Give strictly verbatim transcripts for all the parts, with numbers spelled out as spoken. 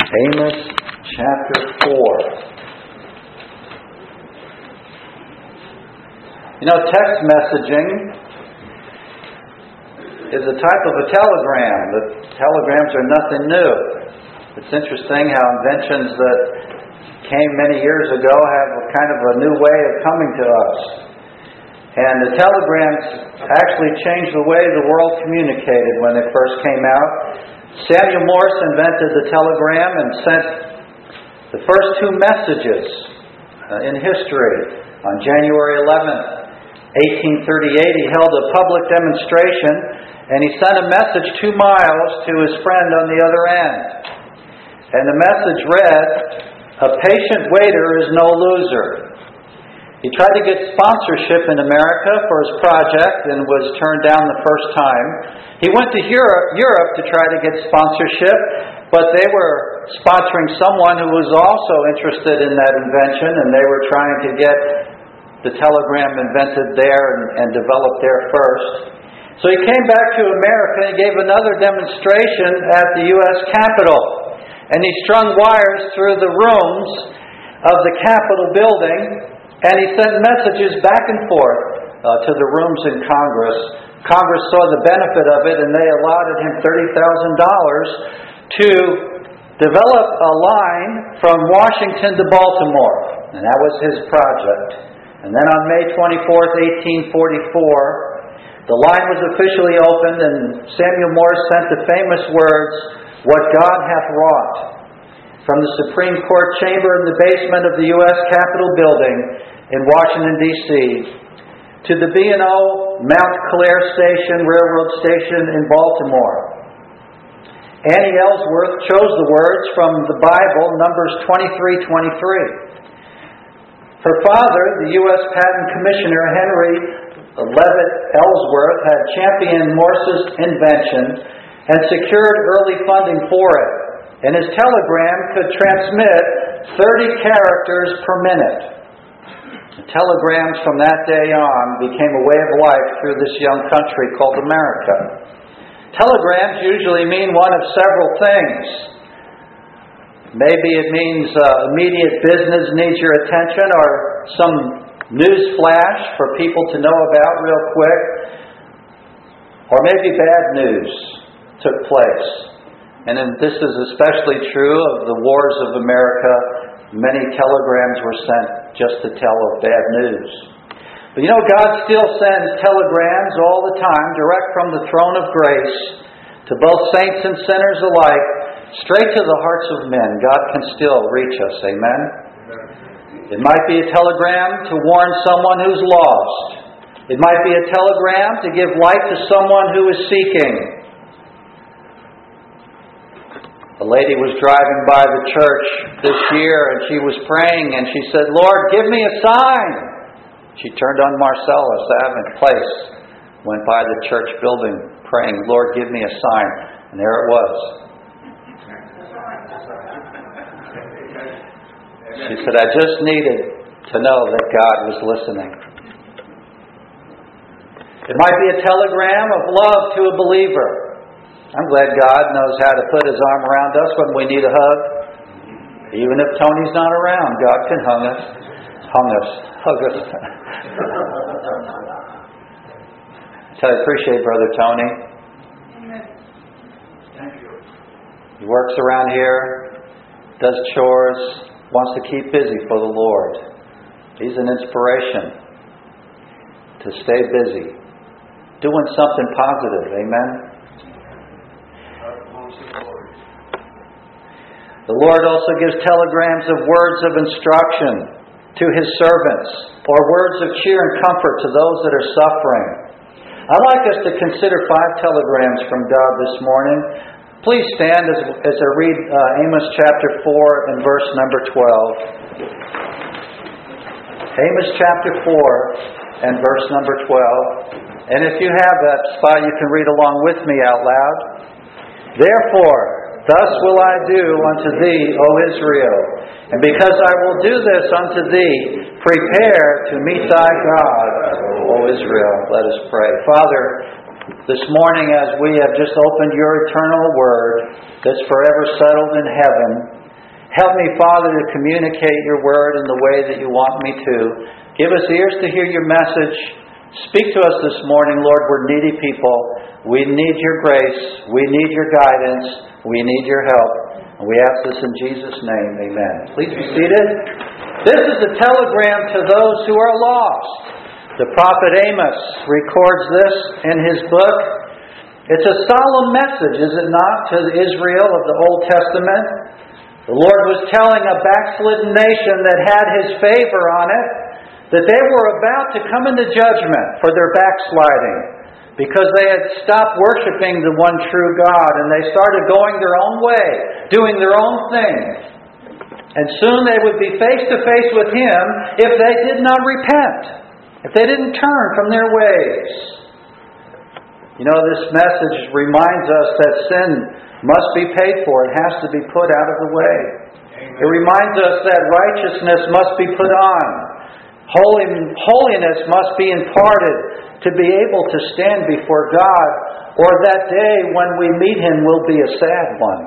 Amos chapter four. You know, text messaging is a type of a telegram. The telegrams are nothing new. It's interesting how inventions that came many years ago have a kind of a new way of coming to us. And the telegrams actually changed the way the world communicated when they first came out. Samuel Morse invented the telegram and sent the first two messages uh, in history. On January eleventh, eighteen thirty-eight, he held a public demonstration and he sent a message two miles to his friend on the other end. And the message read, "A patient waiter is no loser." He tried to get sponsorship in America for his project and was turned down the first time. He went to Europe, Europe to try to get sponsorship, but they were sponsoring someone who was also interested in that invention, and they were trying to get the telegram invented there and, and developed there first. So he came back to America and gave another demonstration at the U S Capitol. And he strung wires through the rooms of the Capitol building, and he sent messages back and forth uh, to the rooms in Congress. Congress saw the benefit of it, and they allotted him thirty thousand dollars to develop a line from Washington to Baltimore. And that was his project. And then on May twenty-fourth, eighteen forty-four, the line was officially opened, and Samuel Morse sent the famous words, "What God hath wrought," from the Supreme Court chamber in the basement of the U S Capitol building in Washington, D C, to the B and O Mount Clair Station, Railroad Station in Baltimore. Annie Ellsworth chose the words from the Bible, Numbers twenty-three twenty-three. Her father, the U S Patent Commissioner Henry Leavitt Ellsworth, had championed Morse's invention and secured early funding for it. And his telegram could transmit thirty characters per minute. The telegrams from that day on became a way of life through this young country called America. Telegrams usually mean one of several things. Maybe it means uh, immediate business needs your attention, or some news flash for people to know about real quick. Or maybe bad news took place. And then this is especially true of the wars of America. Many telegrams were sent just to tell of bad news. But you know, God still sends telegrams all the time, direct from the throne of grace, to both saints and sinners alike, straight to the hearts of men. God can still reach us. Amen? It might be a telegram to warn someone who's lost. It might be a telegram to give light to someone who is seeking. A lady was driving by the church this year, and she was praying, and she said, "Lord, give me a sign." She turned on Marcellus Avenue Place, went by the church building praying, "Lord, give me a sign." And there it was. She said, "I just needed to know that God was listening." It might be a telegram of love to a believer. I'm glad God knows how to put His arm around us when we need a hug. Even if Tony's not around, God can hug us. Hug us. Hug us. So I appreciate Brother Tony. Thank you. He works around here, does chores, wants to keep busy for the Lord. He's an inspiration to stay busy, doing something positive. Amen? The Lord also gives telegrams of words of instruction to His servants, or words of cheer and comfort to those that are suffering. I'd like us to consider five telegrams from God this morning. Please stand as, as I read uh, Amos chapter four and verse number twelve. Amos chapter four and verse number twelve. And if you have that spot, you can read along with me out loud. "Therefore, thus will I do unto thee, O Israel, and because I will do this unto thee, prepare to meet thy God, O Israel." Let us pray. Father, this morning as we have just opened your eternal word that's forever settled in heaven, Help me, Father, to communicate your word in the way that you want me to. Give us ears to hear your message. Speak to us this morning, Lord. We're needy people. We need your grace. We need your guidance. We need your help. And we ask this in Jesus' name. Amen. Please be seated. This is a telegram to those who are lost. The prophet Amos records this in his book. It's a solemn message, is it not, to Israel of the Old Testament? The Lord was telling a backslidden nation that had His favor on it that they were about to come into judgment for their backsliding because they had stopped worshiping the one true God and they started going their own way, doing their own thing. And soon they would be face to face with Him if they did not repent, if they didn't turn from their ways. You know, this message reminds us that sin must be paid for. It has to be put out of the way. Amen. It reminds us that righteousness must be put on. Holy, holiness must be imparted to be able to stand before God, or that day when we meet Him will be a sad one.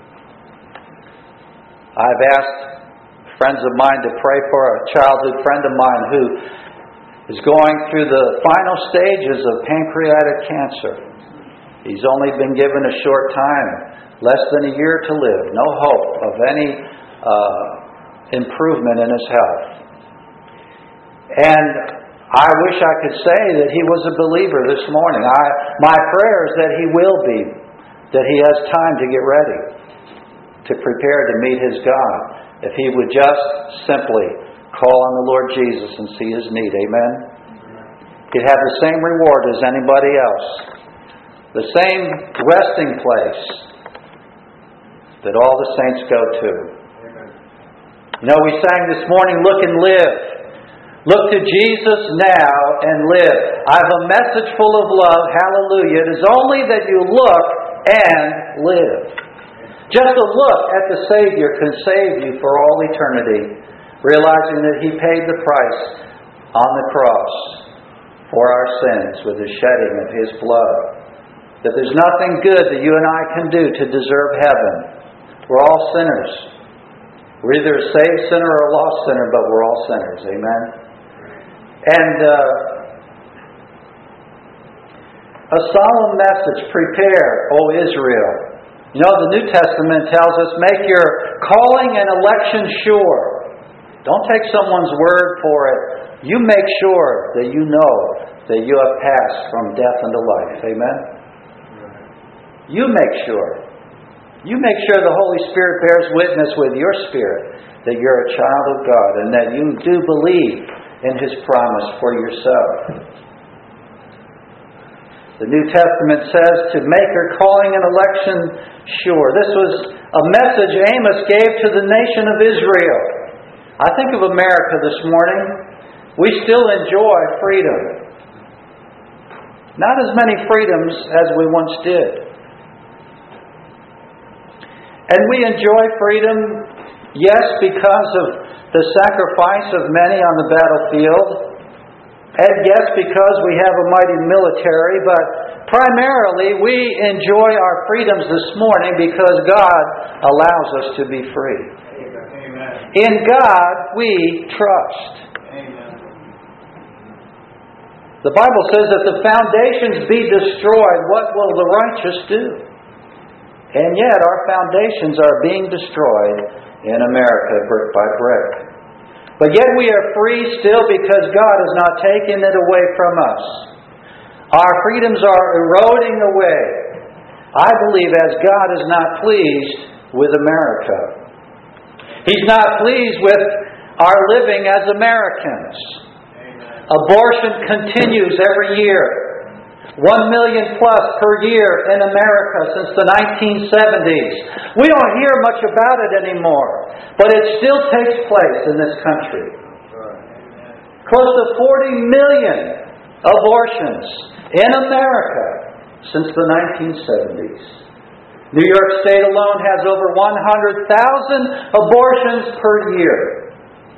I've asked friends of mine to pray for a childhood friend of mine who is going through the final stages of pancreatic cancer. He's only been given a short time, less than a year to live. No hope of any uh, improvement in his health. And I wish I could say that he was a believer this morning. I, my prayer is that he will be, that he has time to get ready, to prepare to meet his God. If he would just simply call on the Lord Jesus and see his need. Amen? He'd have the same reward as anybody else. The same resting place that all the saints go to. You know, we sang this morning, Look and Live. Look to Jesus now and live. I have a message full of love. Hallelujah. It is only that you look and live. Just a look at the Savior can save you for all eternity, realizing that He paid the price on the cross for our sins with the shedding of His blood. That there's nothing good that you and I can do to deserve heaven. We're all sinners. We're either a saved sinner or a lost sinner, but we're all sinners. Amen? And uh, a solemn message, prepare, O Israel. You know, the New Testament tells us, make your calling and election sure. Don't take someone's word for it. You make sure that you know that you have passed from death unto life. Amen? You make sure. You make sure the Holy Spirit bears witness with your spirit that you're a child of God and that you do believe in His promise for yourself. The New Testament says to make your calling and election sure. This was a message Amos gave to the nation of Israel. I think of America this morning. We still enjoy freedom. Not as many freedoms as we once did. And we enjoy freedom, yes, because of the sacrifice of many on the battlefield, and yes, because we have a mighty military, but primarily we enjoy our freedoms this morning because God allows us to be free. Amen. In God we trust. Amen. The Bible says that the foundations be destroyed, what will the righteous do? And yet our foundations are being destroyed in America brick by brick. But yet we are free still because God has not taken it away from us. Our freedoms are eroding away. I believe as God is not pleased with America. He's not pleased with our living as Americans. Amen. Abortion continues every year. One million plus per year in America since the nineteen seventies. We don't hear much about it anymore, but it still takes place in this country. Close to forty million abortions in America since the nineteen seventies. New York State alone has over one hundred thousand abortions per year.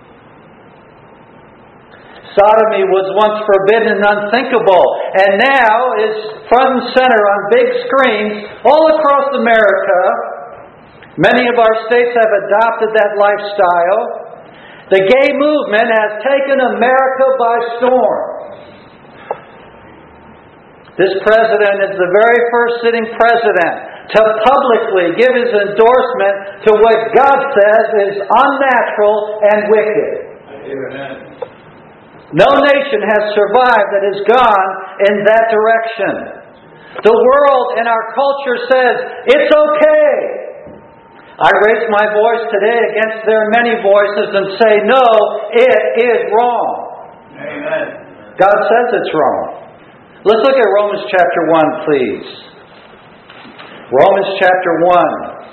Sodomy was once forbidden and unthinkable, and now is front and center on big screens all across America Many of our states have adopted that lifestyle. The gay movement has taken America by storm. This president is the very first sitting president to publicly give his endorsement to what God says is unnatural and wicked. Amen. No nation has survived that has gone in that direction. The world and our culture says, it's okay. I raise my voice today against their many voices and say, no, it is wrong. Amen. God says it's wrong. Let's look at Romans chapter one, please. Romans chapter one.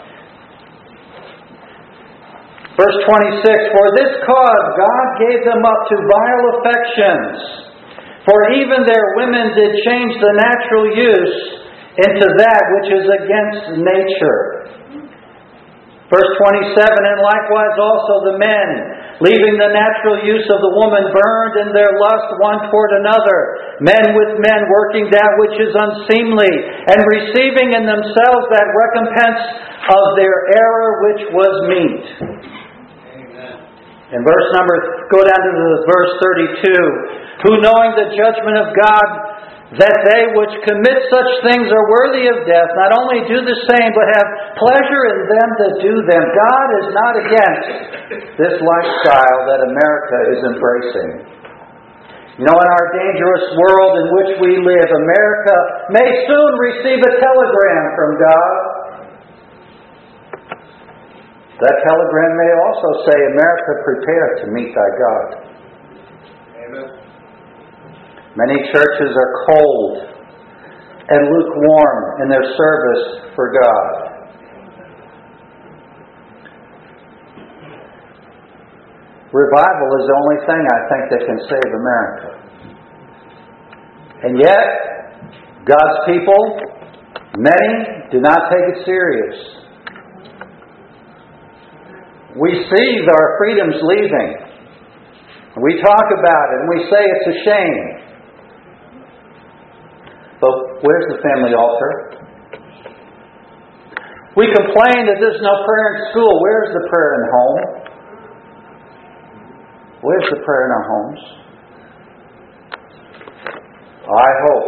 Verse twenty-six, for this cause God gave them up to vile affections, for even their women did change the natural use into that which is against nature. Verse twenty-seven, and likewise also the men, leaving the natural use of the woman, burned in their lust one toward another, men with men, working that which is unseemly, and receiving in themselves that recompense of their error which was meet. Amen. In verse number, go down to the verse thirty-two, who knowing the judgment of God, that they which commit such things are worthy of death, not only do the same, but have pleasure in them that do them. God is not against this lifestyle that America is embracing. You know, in our dangerous world in which we live, America may soon receive a telegram from God. That telegram may also say, America, prepare to meet thy God. Amen. Many churches are cold and lukewarm in their service for God. Revival is the only thing I think that can save America. And yet, God's people, many, do not take it serious. We see our freedoms leaving. We talk about it and we say it's a shame. But where's the family altar? We complain that there's no prayer in school. Where's the prayer in home? Where's the prayer in our homes? I hope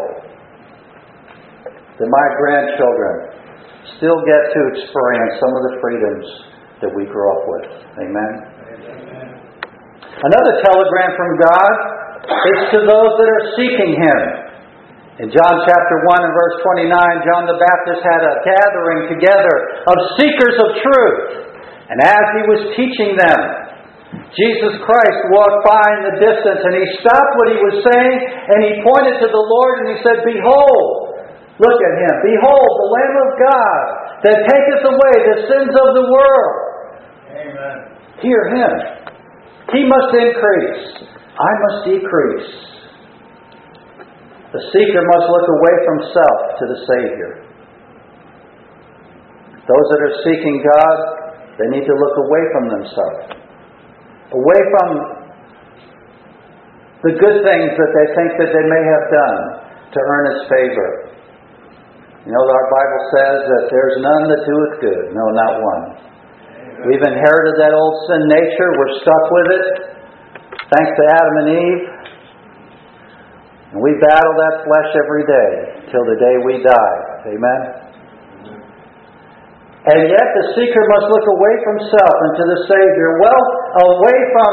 that my grandchildren still get to experience some of the freedoms that we grew up with. Amen? Amen. Another telegram from God is to those that are seeking Him. In John chapter one and verse twenty-nine, John the Baptist had a gathering together of seekers of truth. And as he was teaching them, Jesus Christ walked by in the distance and he stopped what he was saying and he pointed to the Lord and he said, behold, look at Him, behold, the Lamb of God that taketh away the sins of the world. Amen. Hear Him. He must increase. I must decrease. The seeker must look away from self to the Savior. Those that are seeking God, they need to look away from themselves. Away from the good things that they think that they may have done to earn His favor. You know, our Bible says that there's none that doeth good. No, not one. We've inherited that old sin nature. We're stuck with it. Thanks to Adam and Eve. And we battle that flesh every day till the day we die. Amen? And yet the seeker must look away from self and to the Savior. Well, away from,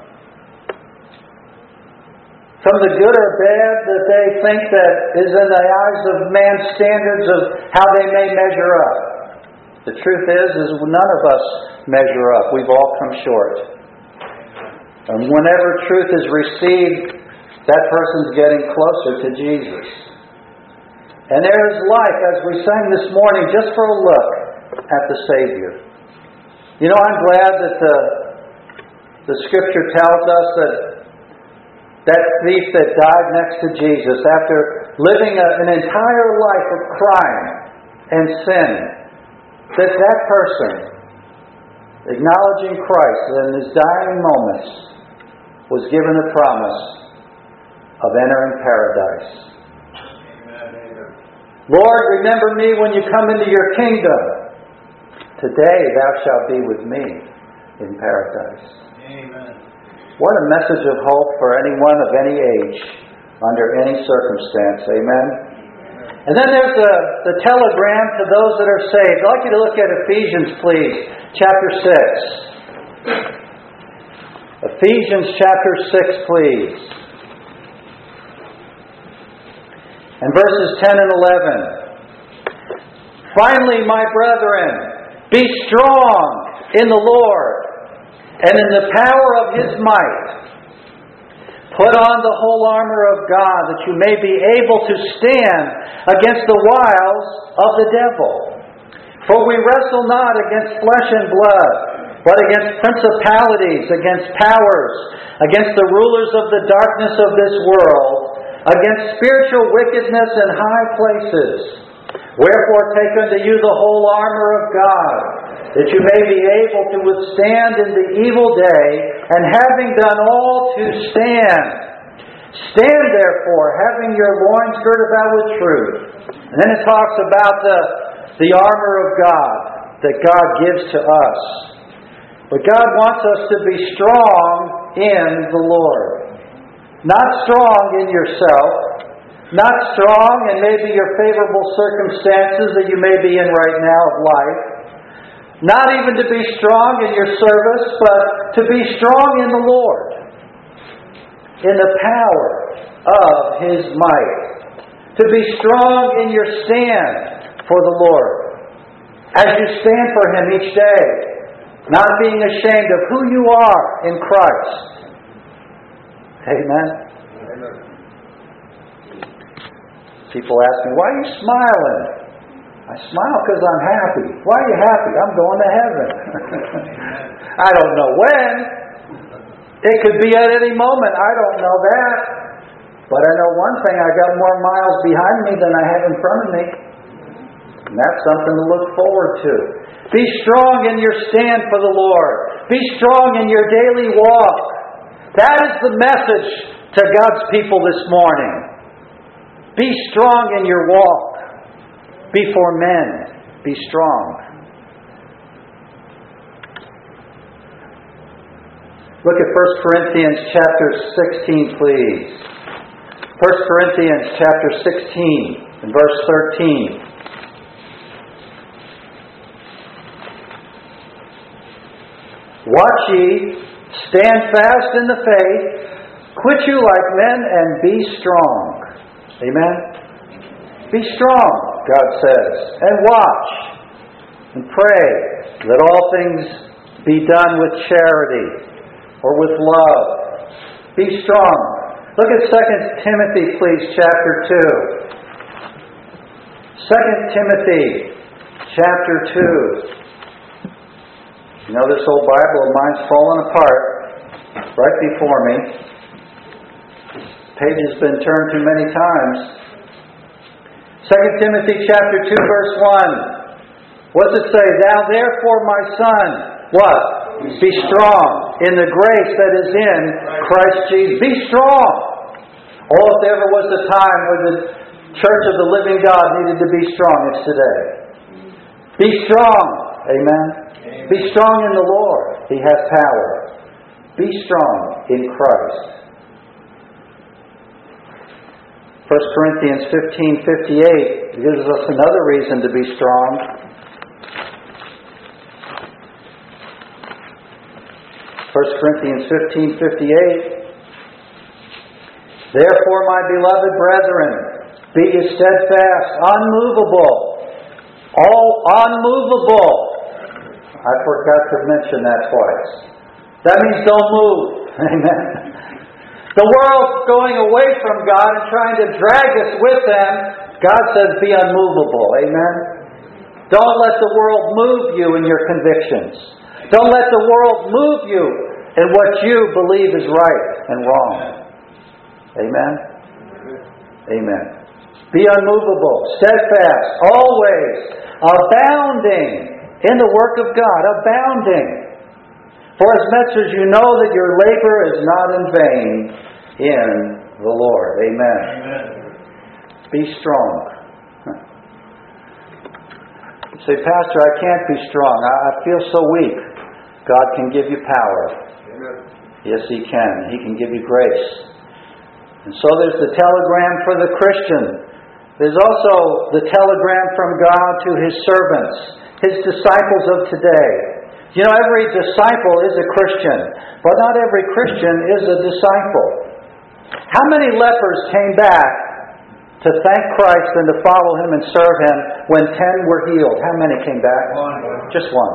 from the good or bad that they think that is in the eyes of man's standards of how they may measure up. The truth is, is none of us measure up. We've all come short. And whenever truth is received, that person's getting closer to Jesus. And there is life, as we sang this morning, just for a look at the Savior. You know, I'm glad that the, the Scripture tells us that that thief that died next to Jesus, after living a, an entire life of crime and sin, that that person, acknowledging Christ in his dying moments, was given a promise of entering paradise. Amen. Lord, remember me when you come into your kingdom. Today thou shalt be with me in paradise. Amen. What a message of hope for anyone of any age, under any circumstance. Amen. And then there's the, the telegram to those that are saved. I'd like you to look at Ephesians, please, chapter six. Ephesians chapter six, please. And verses ten and eleven. Finally, my brethren, be strong in the Lord and in the power of His might. Put on the whole armor of God, that you may be able to stand against the wiles of the devil. For we wrestle not against flesh and blood, but against principalities, against powers, against the rulers of the darkness of this world, against spiritual wickedness in high places. Wherefore take unto you the whole armor of God, that you may be able to withstand in the evil day, and having done all to stand. Stand therefore, having your loins girt about with truth. And then it talks about the, the armor of God that God gives to us. But God wants us to be strong in the Lord. Not strong in yourself. Not strong in maybe your favorable circumstances that you may be in right now of life. Not even to be strong in your service, but to be strong in the Lord. In the power of His might. To be strong in your stand for the Lord. As you stand for Him each day. Not being ashamed of who you are in Christ. Amen. Amen. People ask me, why are you smiling? I smile because I'm happy. Why are you happy? I'm going to heaven. I don't know when. It could be at any moment. I don't know that. But I know one thing. I got more miles behind me than I have in front of me. And that's something to look forward to. Be strong in your stand for the Lord. Be strong in your daily walk. That is the message to God's people this morning. Be strong in your walk. Before men, be strong. Look at First Corinthians chapter sixteen, please. First Corinthians chapter sixteen and verse thirteen. Watch ye, stand fast in the faith, quit you like men, and be strong. Amen? Be strong, God says, and watch, and pray that all things be done with charity, or with love. Be strong. Look at Second Timothy, please, chapter two. Second Timothy, chapter two. You know, this old Bible of mine's fallen apart right before me. The page has been turned too many times. Second Timothy chapter two, verse one. What does it say? Thou therefore, my son, what? Be strong in the grace that is in Christ Jesus. Be strong. Oh, if there ever was a time where the Church of the living God needed to be strong, it's today. Be strong. Amen. Amen. Be strong in the Lord. He has power. Be strong in Christ. First Corinthians fifteen fifty-eight gives us another reason to be strong. First Corinthians fifteen fifty-eight. Therefore, my beloved brethren, be ye steadfast, unmovable, all unmovable. I forgot to mention that twice. That means don't move. Amen. The world's going away from God and trying to drag us with them. God says be unmovable. Amen. Don't let the world move you in your convictions. Don't let the world move you in what you believe is right and wrong. Amen. Amen. Be unmovable, steadfast, always abounding in the work of God, abounding. For as much as you know that your labor is not in vain in the Lord. Amen. Amen. Be strong. You say, Pastor, I can't be strong. I, I feel so weak. God can give you power. Amen. Yes, He can. He can give you grace. And so there's the telegram for the Christian. There's also the telegram from God to His servants, His disciples of today. You know, every disciple is a Christian, but not every Christian is a disciple. How many lepers came back to thank Christ and to follow Him and serve Him when ten were healed? How many came back? One. Just one.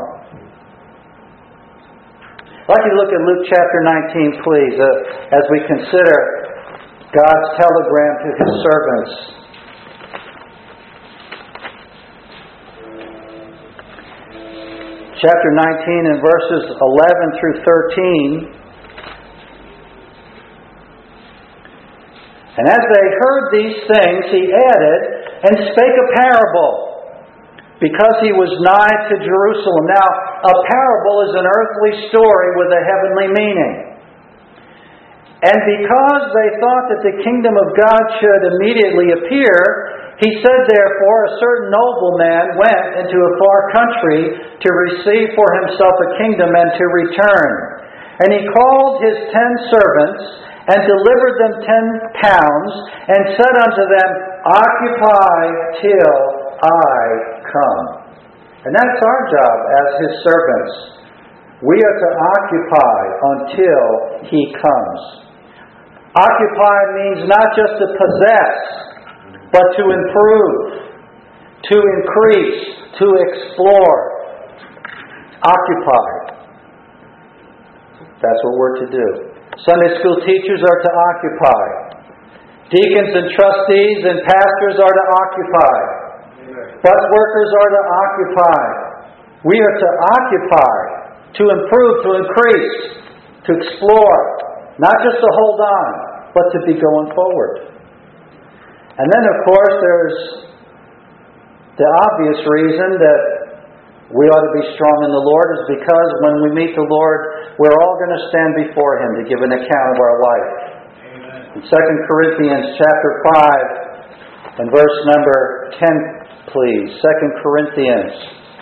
I'd like you to look at Luke chapter nineteen, please, uh, as we consider God's telegram to His servants. Chapter nineteen and verses eleven through thirteen. And as they heard these things, He added, and spake a parable, because He was nigh to Jerusalem. Now, a parable is an earthly story with a heavenly meaning. And because they thought that the kingdom of God should immediately appear, He said, therefore, a certain nobleman went into a far country to receive for himself a kingdom and to return. And he called his ten servants and delivered them ten pounds and said unto them, Occupy till I come. And that's our job as His servants. We are to occupy until He comes. Occupy means not just to possess, but to improve, to increase, to explore. Occupy. That's what we're to do. Sunday school teachers are to occupy. Deacons and trustees and pastors are to occupy. Bus workers are to occupy. We are to occupy, to improve, to increase, to explore. Not just to hold on, but to be going forward. And then, of course, there's the obvious reason that we ought to be strong in the Lord is because when we meet the Lord, we're all going to stand before Him to give an account of our life. Amen. In Second Corinthians chapter five and verse number ten, please. Second Corinthians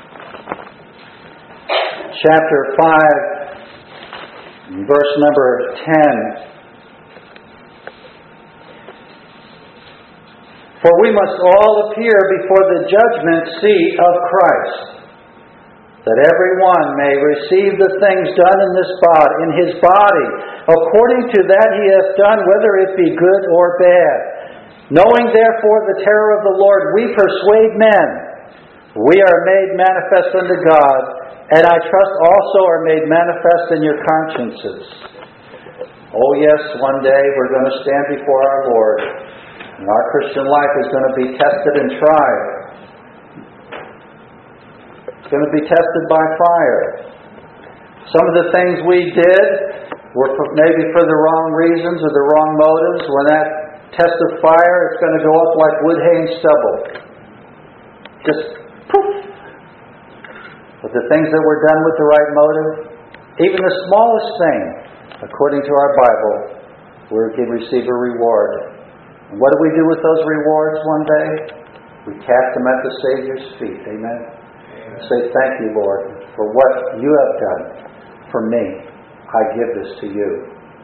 chapter five and verse number ten. For we must all appear before the judgment seat of Christ, that every one may receive the things done in this body, in his body, according to that he hath done, whether it be good or bad. Knowing therefore the terror of the Lord, we persuade men. We are made manifest unto God, and I trust also are made manifest in your consciences. Oh yes, one day we're going to stand before our Lord. And our Christian life is going to be tested and tried. It's going to be tested by fire. Some of the things we did were for, maybe for the wrong reasons or the wrong motives. When that test of fire, it's going to go up like wood, hay, and stubble. Just poof. But the things that were done with the right motive, even the smallest thing, according to our Bible, we can receive a reward. And what do we do with those rewards one day? We cast them at the Savior's feet. Amen? Amen. Say, thank you, Lord, for what you have done for me. I give this to you.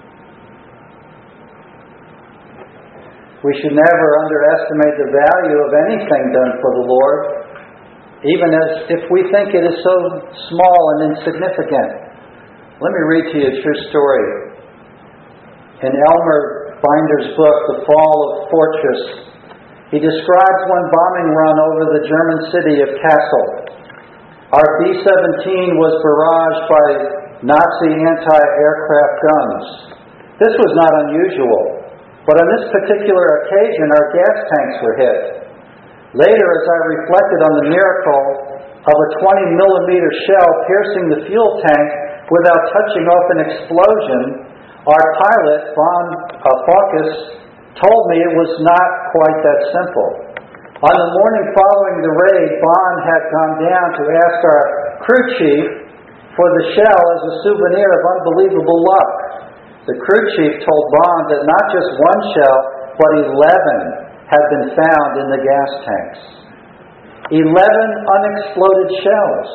We should never underestimate the value of anything done for the Lord, even as if we think it is so small and insignificant. Let me read to you a true story. In Elmer Binder's book, The Fall of Fortress, he describes one bombing run over the German city of Kassel. Our B seventeen was barraged by Nazi anti-aircraft guns. This was not unusual, but on this particular occasion our gas tanks were hit. Later, as I reflected on the miracle of a twenty millimeter shell piercing the fuel tank without touching off an explosion, our pilot, Von uh, Focus, told me it was not quite that simple. On the morning following the raid, Von had gone down to ask our crew chief for the shell as a souvenir of unbelievable luck. The crew chief told Von that not just one shell, but eleven had been found in the gas tanks. Eleven unexploded shells,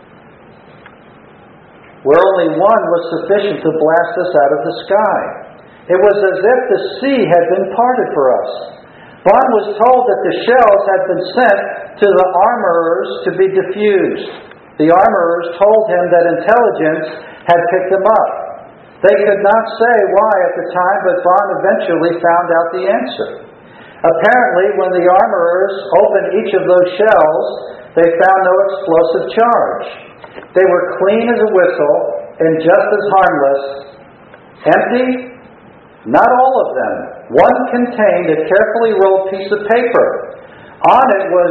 where only one was sufficient to blast us out of the sky. It was as if the sea had been parted for us. Bond was told that the shells had been sent to the armorers to be diffused. The armorers told him that intelligence had picked them up. They could not say why at the time, but Bond eventually found out the answer. Apparently, when the armorers opened each of those shells, they found no explosive charge. They were clean as a whistle and just as harmless. Empty? Not all of them. One contained a carefully rolled piece of paper. On it was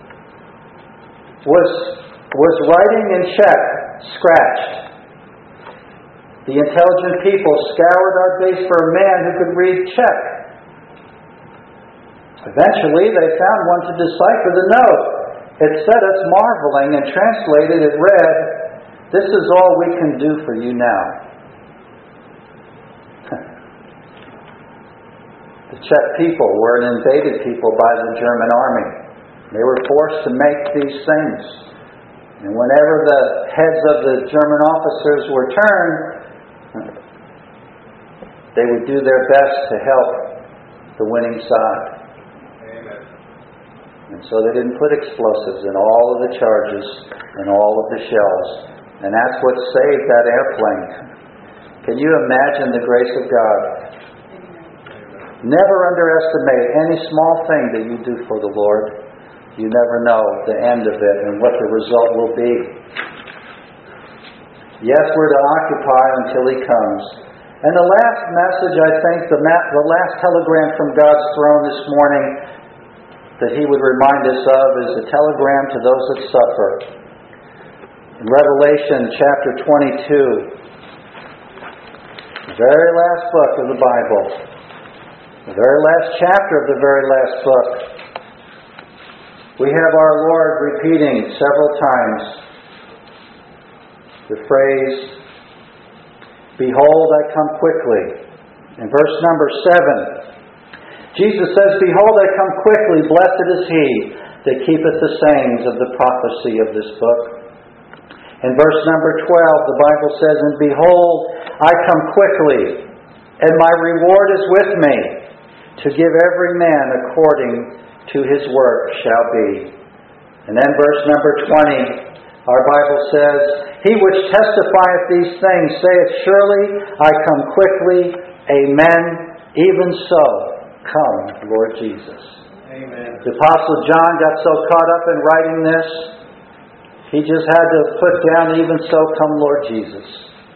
was was writing in Czech, scratched. The intelligent people scoured our base for a man who could read Czech. Eventually, they found one to decipher the note. It set us marveling, and translated it read, "This is all we can do for you now." The Czech people were an invaded people by the German army. They were forced to make these things. And whenever the heads of the German officers were turned, they would do their best to help the winning side. Amen. And so they didn't put explosives in all of the charges and all of the shells. And that's what saved that airplane. Can you imagine the grace of God? Never underestimate any small thing that you do for the Lord. You never know the end of it and what the result will be. Yes, we're to occupy until He comes. And the last message, I think, the, ma- the last telegram from God's throne this morning that He would remind us of is a telegram to those that suffer. In Revelation chapter twenty-two, the very last book of the Bible, the very last chapter of the very last book, we have our Lord repeating several times the phrase, "Behold, I come quickly." In verse number seven, Jesus says, "Behold, I come quickly, blessed is he that keepeth the sayings of the prophecy of this book." In verse number twelve, the Bible says, "And behold, I come quickly, and my reward is with me, to give every man according to his work shall be." And then verse number twenty, our Bible says, "He which testifieth these things saith, Surely I come quickly. Amen. Even so, come, Lord Jesus." Amen. The Apostle John got so caught up in writing this, he just had to put down, "Even so, come, Lord Jesus."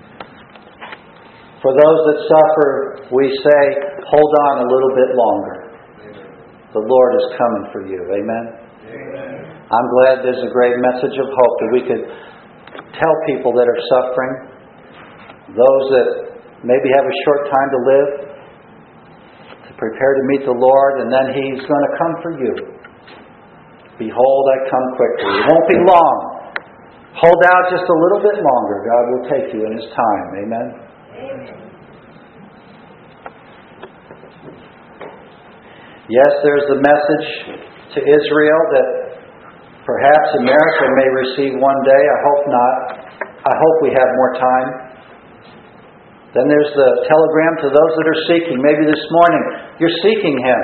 For those that suffer, we say, hold on a little bit longer. The Lord is coming for you. Amen? Amen. I'm glad there's a great message of hope that we could tell people that are suffering, those that maybe have a short time to live, to prepare to meet the Lord, and then He's going to come for you. Behold, I come quickly. It won't be long. Hold out just a little bit longer. God will take you in His time. Amen? Amen. Yes, there's the message to Israel that perhaps America may receive one day. I hope not. I hope we have more time. Then there's the telegram to those that are seeking. Maybe this morning you're seeking Him.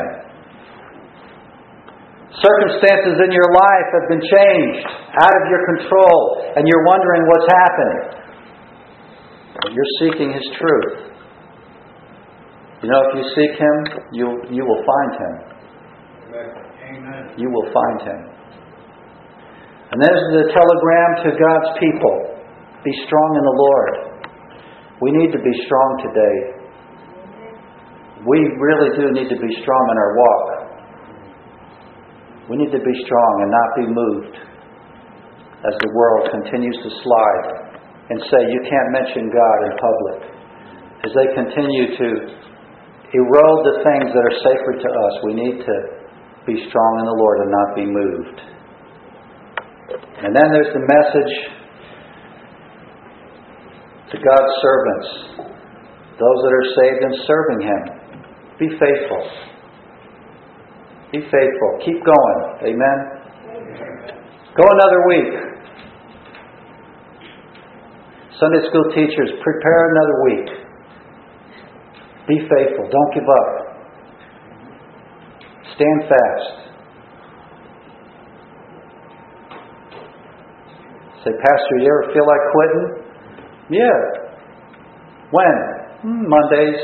Circumstances in your life have been changed, out of your control, and you're wondering what's happened. You're seeking His truth. You know, if you seek Him, you you will find Him. Amen. You will find Him. And there's the telegram to God's people. Be strong in the Lord. We need to be strong today. We really do need to be strong in our walk. We need to be strong and not be moved as the world continues to slide and say, you can't mention God in public. As they continue to erode the things that are sacred to us, we need to be strong in the Lord and not be moved. And then there's the message to God's servants, those that are saved and serving Him. Be faithful. Be faithful. Keep going. Amen? Amen. Go another week. Sunday school teachers, prepare another week. Be faithful. Don't give up. Stand fast. Say, Pastor, you ever feel like quitting? Yeah. When? Hmm, Mondays.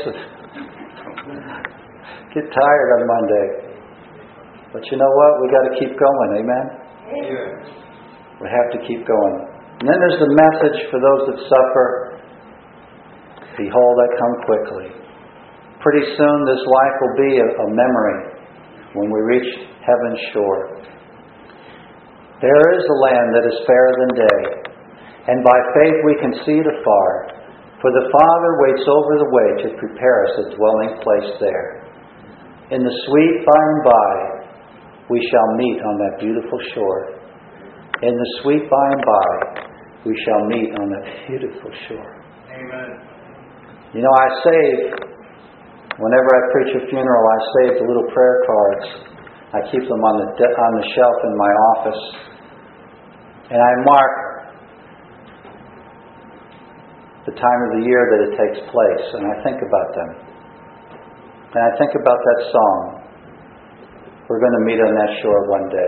Get tired on Monday. But you know what? We got to keep going. Amen? Yeah. We have to keep going. And then there's the message for those that suffer. Behold, I come quickly. Pretty soon this life will be a, a memory when we reach heaven's shore. There is a land that is fairer than day, and by faith we can see it afar. For the Father waits over the way to prepare us a dwelling place there. In the sweet by and by, we shall meet on that beautiful shore. In the sweet by and by, we shall meet on that beautiful shore. Amen. You know, I save, whenever I preach a funeral, I save the little prayer cards. I keep them on the de- on the shelf in my office. And I mark the time of the year that it takes place. And I think about them. And I think about that song. We're going to meet on that shore one day.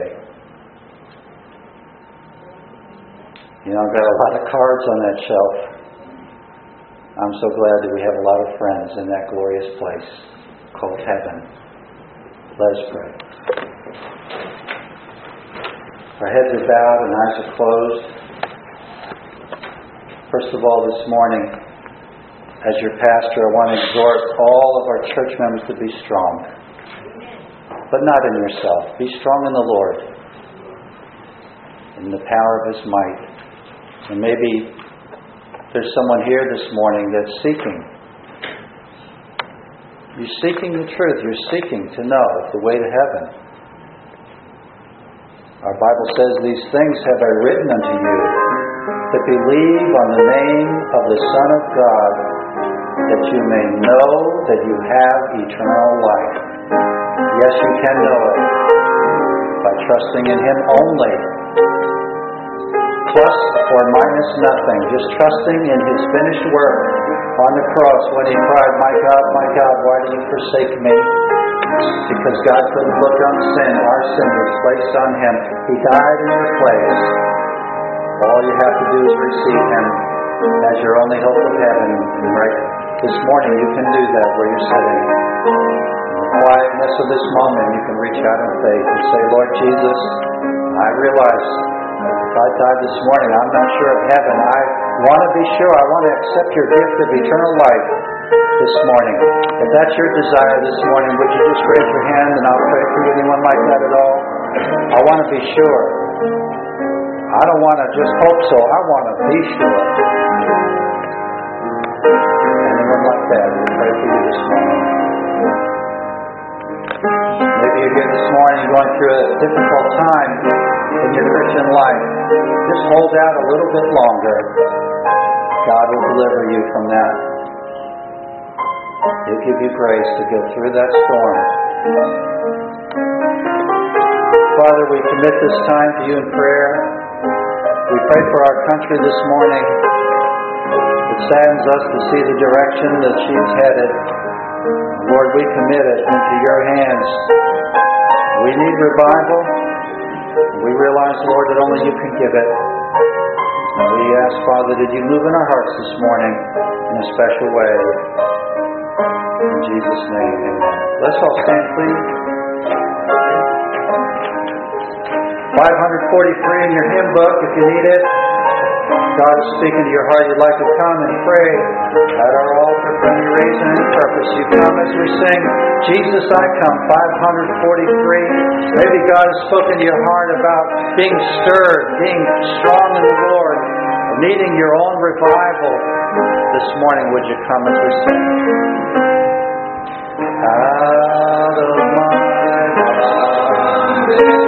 You know, I've got a lot of cards on that shelf. I'm so glad that we have a lot of friends in that glorious place called heaven. Let us pray. Our heads are bowed and eyes are closed. First of all, this morning, as your pastor, I want to exhort all of our church members to be strong. But not in yourself. Be strong in the Lord, in the power of His might. And maybe there's someone here this morning that's seeking. You're seeking the truth. You're seeking to know the way to heaven. Our Bible says, these things have I written unto you, that believe on the name of the Son of God, that you may know that you have eternal life. Yes, you can know it by trusting in Him only. Plus or minus nothing. Just trusting in His finished work on the cross when He cried, my God, my God, why do you forsake me? Because God couldn't look on sin. Our sin was placed on Him. He died in your place. All you have to do is receive Him as your only hope of heaven. And right this morning you can do that where you're sitting. In the quietness of this moment you can reach out in faith and say, Lord Jesus, I realize if I died this morning, I'm not sure of heaven. I want to be sure. I want to accept your gift of eternal life this morning. If that's your desire this morning, would you just raise your hand and I'll pray for you. Anyone like that at all? I want to be sure. I don't want to just hope so. I want to be sure. Anyone like that? We'll pray for you this morning. Maybe you're here this morning going through a difficult time in your Christian life. Just hold out a little bit longer. God will deliver you from that. He'll give you grace to go through that storm. Father, we commit this time to you in prayer. We pray for our country this morning. It saddens us to see the direction that she's headed. Lord, we commit it into your hands. We need revival. We realize, Lord, that only you can give it. And we ask, Father, that you move in our hearts this morning in a special way. In Jesus' name, amen. Let's all stand, please. five forty-three in your hymn book, if you need it. God is speaking to your heart. You'd like to come and pray at our altar for any reason and purpose. You come as we sing, Jesus, I come, five forty-three. Maybe God has spoken to your heart about being stirred, being strong in the Lord, needing your own revival. This morning, would you come as we sing? Out of my heart.